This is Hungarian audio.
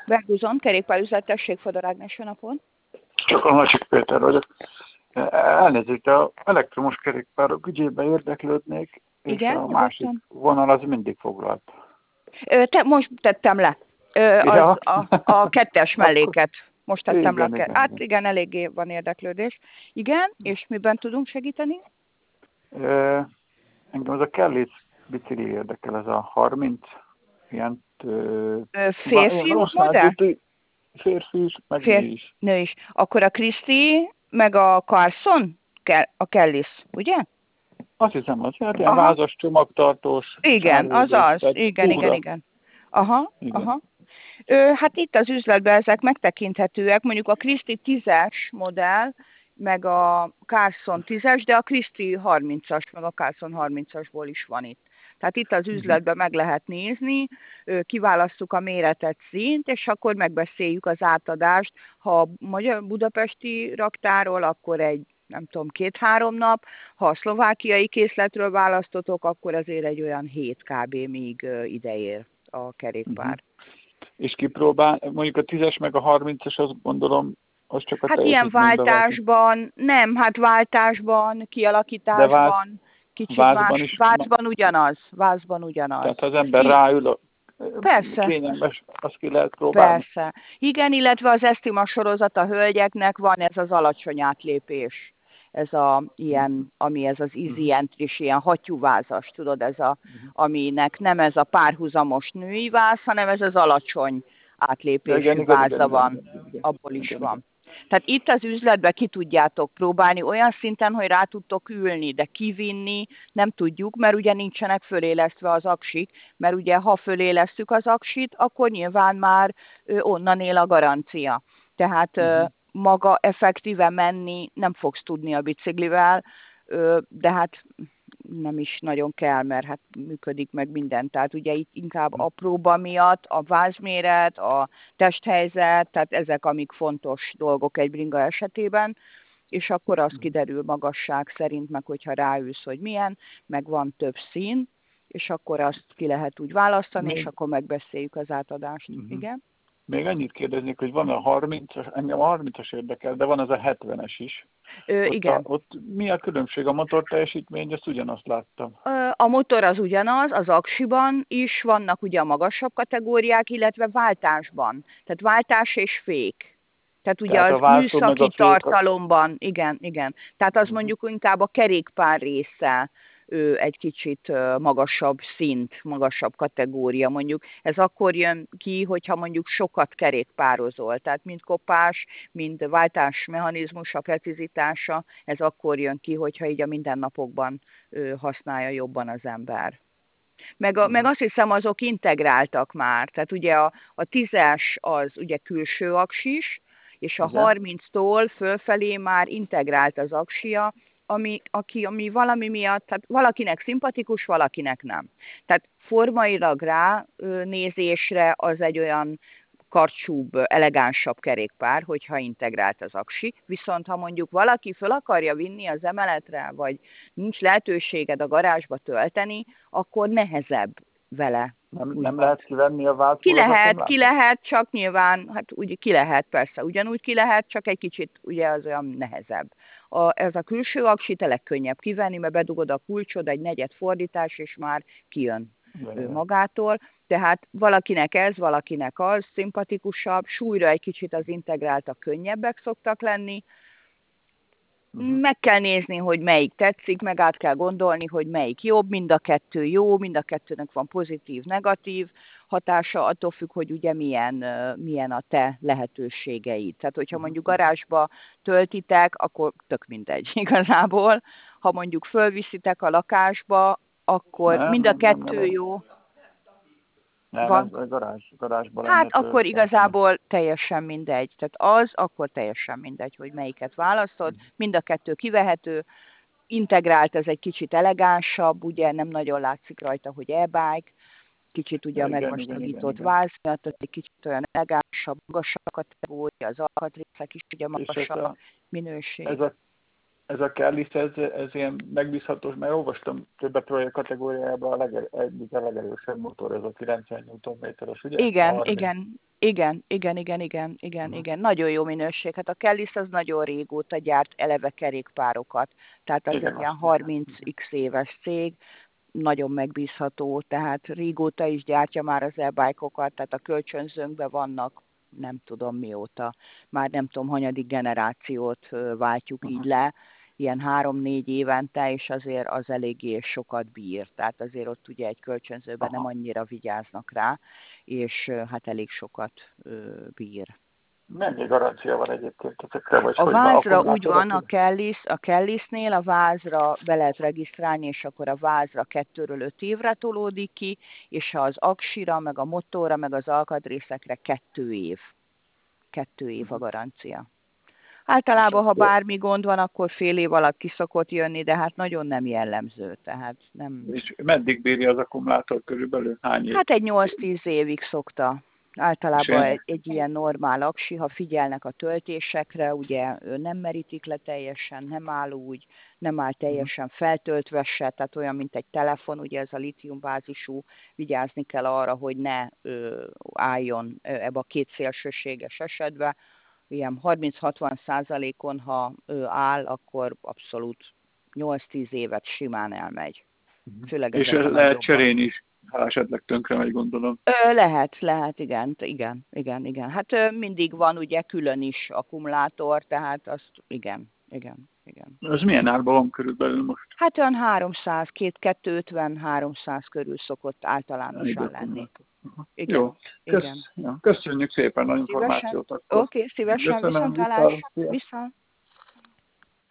Berguzon, kerékpárüzlet, tessék, Fodor Ágnes, jó napot. Csak a Másik Péter vagyok. Elnézést, a elektromos kerékpárok ügyében érdeklődnék, és Igen, a másik vonal az mindig foglalt. Most tettem le Ja. a kettes melléket. Most tettem igen, le. igen, Hát igen. igen, eléggé van érdeklődés. Igen, és miben tudunk segíteni? Engem az a Kellis bicikli érdekel, ez a 30, ilyen Férfiú modell? Férfi is, meg nő is. Nő is. Akkor a Christie, meg a Carson, a Kellis, ugye? Azt hiszem, az hát ilyen vázas, csomagtartós. Igen, az. Igen. Igen. Aha. Hát itt az üzletben ezek megtekinthetőek, mondjuk a Christie 10-es modell, meg a Carson 10-es, de a Christie 30-as, meg a Carson 30-asból is van itt. Tehát itt az üzletben meg lehet nézni, kiválasztjuk a méretet, színt, és akkor megbeszéljük az átadást. Ha a budapesti raktáról, akkor nem tudom, 2-3 nap, ha a szlovákiai készletről választotok, akkor azért egy olyan 7 kb. Míg ideér a kerékpár. És kipróbál, mondjuk a 10-es meg a 30-es, azt gondolom, az csak a hát ilyen váltásban, nem, hát váltásban, kialakításban, kicsit vázban más, vázban ugyanaz. Tehát ha az ember ráül, persze. Kényelmes, azt ki lehet próbálni. Persze. Igen, illetve az Estima sorozat a hölgyeknek van ez az alacsony átlépés. Ez ami ez az easy entry-s, ilyen hattyúvázas, tudod, aminek nem ez a párhuzamos női váz, hanem ez az alacsony átlépésű váza van. Abból is van. Tehát itt az üzletben ki tudjátok próbálni olyan szinten, hogy rá tudtok ülni, de kivinni nem tudjuk, mert ugye nincsenek fölélesztve az aksik, mert ugye ha fölélesztjük az aksit, akkor nyilván már onnan él a garancia. Tehát maga effektíve menni nem fogsz tudni a biciklivel, de hát nem is nagyon kell, mert hát működik meg minden. Tehát ugye itt inkább a próba miatt, a vázméret, a testhelyzet, tehát ezek amik fontos dolgok egy bringa esetében, és akkor az kiderül magasság szerint, meg hogyha ráülsz, hogy milyen, meg van több szín, és akkor azt ki lehet úgy választani, és akkor megbeszéljük az átadást. Igen? Még annyit kérdeznék, hogy van a 30-as, engem a 30-as érdekel, de van az a 70-es is. Igen. Ott mi a különbség? A motor teljesítmény, ezt ugyanazt láttam. A motor az ugyanaz, az aksiban is vannak ugye a magasabb kategóriák, illetve váltásban. Tehát váltás és fék. Tehát ugye az műszaki tartalomban, igen. Tehát az mondjuk inkább a kerékpár része egy kicsit magasabb szint, magasabb kategória mondjuk. Ez akkor jön ki, hogyha mondjuk sokat kerékpározol. Tehát mind kopás, mind váltásmechanizmus, a precizitása, ez akkor jön ki, hogyha így a mindennapokban használja jobban az ember. Meg azt hiszem, azok integráltak már. Tehát ugye a 10-es az ugye külső aksis, és a 30-tól fölfelé már integrált az aksia, ami valami miatt, tehát valakinek szimpatikus, valakinek nem. Tehát formailag nézésre az egy olyan karcsúbb, elegánsabb kerékpár, hogyha integrált az aksi. Viszont ha mondjuk valaki föl akarja vinni az emeletre, vagy nincs lehetőséged a garázsba tölteni, akkor nehezebb vele. Nem lehet kivenni a váltót? Ki lehet, csak nyilván, hát úgy ki lehet, persze, ugyanúgy ki lehet, csak egy kicsit ugye az olyan nehezebb. Ez a külső aksi legkönnyebb kivenni, mert bedugod a kulcsod, egy negyed fordítás, és már kijön magától. Tehát valakinek ez, valakinek az, szimpatikusabb, súlyra egy kicsit az integráltak könnyebbek szoktak lenni. Meg kell nézni, hogy melyik tetszik, meg át kell gondolni, hogy melyik jobb, mind a kettő jó, mind a kettőnek van pozitív, negatív hatása, attól függ, hogy ugye milyen a te lehetőségeid. Tehát, hogyha mondjuk garázsba töltitek, akkor tök mindegy igazából. Ha mondjuk fölviszitek a lakásba, akkor mind a kettő jó. Nem, ez garázsban lenne. Hát akkor igazából teljesen mindegy. Tehát akkor teljesen mindegy, hogy melyiket választod. Mind a kettő kivehető, integrált, ez egy kicsit elegánsabb, ugye nem nagyon látszik rajta, hogy e-bike, kicsit ugye a megvastagított váz miatt, egy kicsit olyan elegánsabb, magasabb kategória, az alkatrészek is ugye magasabb minőség. ez a Kellis, ez ilyen megbízhatós, mert olvastam többet róla kategóriában egyik a legerősebb motor, ez a 90 Nm-es, ugye? Igen. Nagyon jó minőség. Hát a Kellis az nagyon régóta gyárt eleve kerékpárokat. Tehát az egy ilyen 30x éves cég, nagyon megbízható, tehát régóta is gyártja már az e-bike-okat, tehát a kölcsönzőnkben vannak, nem tudom mióta, már nem tudom, hanyadik generációt váltjuk így le, ilyen 3-4 évente, és azért az eléggé sokat bír. Tehát azért ott ugye egy kölcsönzőben nem annyira vigyáznak rá, és hát elég sokat bír. Mennyi garancia van egyébként ezekre? Vagy a vázra úgy van, a Kellisnél a vázra be lehet regisztrálni, és akkor a vázra 2-ről 5 évre tolódik ki, és az aksira, meg a motorra, meg az alkatrészekre 2 év. 2 év a garancia. Általában, ha bármi gond van, akkor fél év alatt ki szokott jönni, de hát nagyon nem jellemző. Tehát nem... És meddig bírja az akkumulátor körülbelül? Hány év? Hát egy 8-10 évig szokta. Általában egy ilyen normál aksi, ha figyelnek a töltésekre, ugye nem merítik le teljesen, nem áll úgy, nem áll teljesen feltöltve se, tehát olyan, mint egy telefon, ugye ez a lítiumbázisú, vigyázni kell arra, hogy ne álljon ebbe a két szélsőséges esetbe. Ilyen 30-60%-on, ha áll, akkor abszolút 8-10 évet simán elmegy. Főleg és lehet cserélni is, ha esetleg tönkre megy, gondolom. Lehet, igen. Hát mindig van ugye külön is akkumulátor, tehát azt igen. Az milyen árban van körülbelül most? Hát olyan 300, 250-300 körül szokott általánosan lenni. Igen. Jó, köszönjük szépen a információt. Oké, szívesen, viszontlátásra.